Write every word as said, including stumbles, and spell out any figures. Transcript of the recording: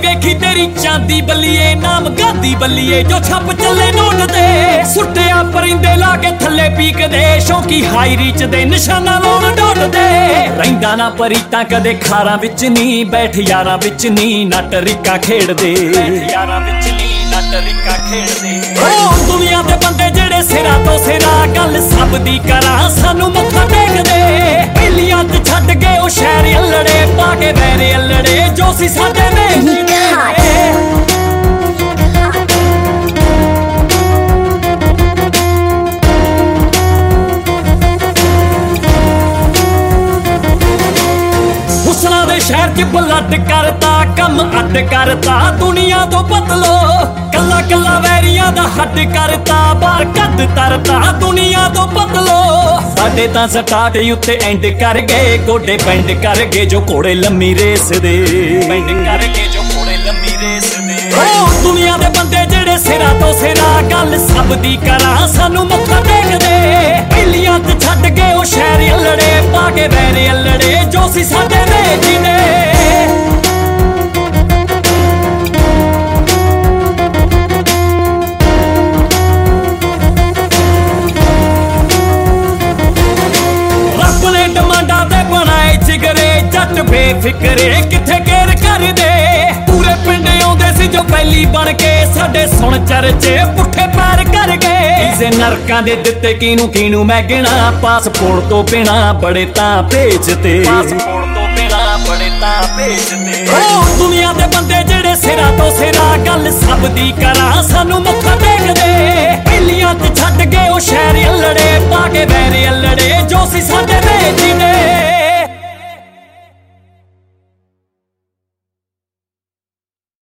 ਵੇਖੀ ਤੇਰੀ ਚਾਂਦੀ ਬੱਲੀਏ, ਨਾਮ ਗਾਂਧੀ ਬੱਲੀਏ ਜੋ ਛੱਪ ਚੱਲੇ ਨੋਟ ਤੇ। ਸੁੱਟਿਆ ਪਰਿੰਦੇ ਲਾ ਕੇ ਥੱਲੇ ਪੀਕਦੇ, ਸ਼ੌਂਕੀ ਹਾਈ ਰੀਚ ਦੇ ਨਿਸ਼ਾਨਾ ਲਾਉਣ ਡੋਟਦੇ। ਰਹਿੰਦਾ ਨਾ ਪਰੀਤਾਂ ਕਦੇ ਖਾਰਾਂ ਵਿੱਚ ਨੀ, ਬੈਠ ਯਾਰਾਂ ਵਿੱਚ ਨੀ ਨੱਟ ਰਿੱਕਾ ਖੇਡਦੇ। ਯਾਰਾਂ ਵਿੱਚ ਨੀ ਨੱਟ ਰਿੱਕਾ ਖੇਡਦੇ। ਓ ਦੁਨੀਆ ਦੇ ਬੰਦੇ ਜਿਹੜੇ ਸਿਰਾਂ ਤੋਂ ਸਿਰਾਂ, ਗੱਲ ਸਭ ਦੀ ਕਰਾਂ ਸਾਨੂੰ ਮੱਥਾ ਟੇਕਦੇ। ਪਹਿਲੀਆਂ ਚ ਛੱਡ ਕੇ ਉਹ ਸ਼ਹਿਰ ਅਲੜੇ, ਪਾ ਕੇ ਵੈਰੇ ਅਲੜੇ ਜੋ ਸੀ ਸਾਡੇ ਨੇ। ਹੁਸਨਾ ਦੇ ਸ਼ਹਿਰ ਚ ਬਲੱਡ ਕਰਤਾ, ਕੰਮ ਅੱਡ ਕਰਤਾ ਦੁਨੀਆ ਤੋਂ ਬਦਲੋ। ਕੱਲਾ ਕੱਲਾ ਵੈਰੀਆਂ ਦਾ ਹੱਡ ਕਰਤਾ, ਬਾਹਰ ਕੱਦ ਤਰਤਾ ਦੁਨੀਆ ਤੋਂ ਬਦਲੋ। ਸਾਡੇ ਤਾਂ ਸਟਾਰਟ ਉੱਤੇ ਐਂਡ ਕਰ ਗਏ, ਗੋਡੇ ਬੈਂਡ ਕਰ ਗਏ ਜੋ ਘੋੜੇ ਲੰਮੀ ਰੇਸ ਦੇ। ਬੈਂਡ ਕਰ ਗਏ ਜੋ ਘੋੜੇ ਲੰਮੀ ਰੇਸ ਦੇ। ਓ ਦੁਨੀਆ ਦੇ ਬੰਦੇ ਜਿਹੜੇ ਸਿਰਾਂ ਤੋਂ ਸਿਰਾਂ, ਗੱਲ ਸਭ ਦੀ ਕਰਾਂ ਸਾਨੂੰ ਮੱਥਾ ਟੇਕਦੇ। ਪਹਿਲੀਆਂ ਚ ਛੱਡ ਕੇ ਉਹ ਸ਼ਹਿਰ ਅਲੜੇ, ਪਾ ਕੇ ਵੈਰੇ ਅਲੜੇ ਜੋ ਸੀ ਸਾਡੇ ਨੇ ਜਿਨੇ। ਜੱਟ ਬੇਫਿਕਰੇ ਕਿੱਥੇ ਕੇਰ ਕਰਦੇ, ਪੂਰੇ ਪਿੰਡ ਆਉਂਦੇ ਸੀ ਜੋ ਪਹਿਲੀ ਬਣ ਕੇ। ਸਾਡੇ ਸੁਣ ਚਰਚੇ ਪੁੱਠੇ ਪੈਰ ਕਰ ਗਏ, ਕਿਸੇ ਨਰਕਾਂ ਦੇ ਦਿੱਤੇ ਕਿਨੂੰ ਕਿਨੂੰ ਮੈਂ ਗਿਣਾ। ਪਾਸਪੋਰਟ ਤੋਂ ਬਿਨਾ ਬੜੇ ਤਾਂ ਭੇਜਦੇ, ਪਾਸਪੋਰਟ ਤੋਂ ਬਿਨਾ ਬੜੇ ਤਾਂ ਭੇਜਦੇ। ਓ ਦੁਨੀਆ ਦੇ ਬੰਦੇ ਜਿਹੜੇ ਸਿਰਾਂ ਤੋਂ ਸਿਰਾਂ, ਗੱਲ ਸਭ ਦੀ ਕਰਾਂ ਸਾਨੂੰ ਮੱਥਾ ਟੇਕਦੇ। ਪਹਿਲੀਆਂ ਚ ਛੱਡ ਕੇ ਉਹ ਸ਼ਹਿਰ ਅਲੜੇ, ਪਾ ਕੇ ਵੈਰੇ ਅਲੜੇ ਜੋ ਸੀ ਸਾਡੇ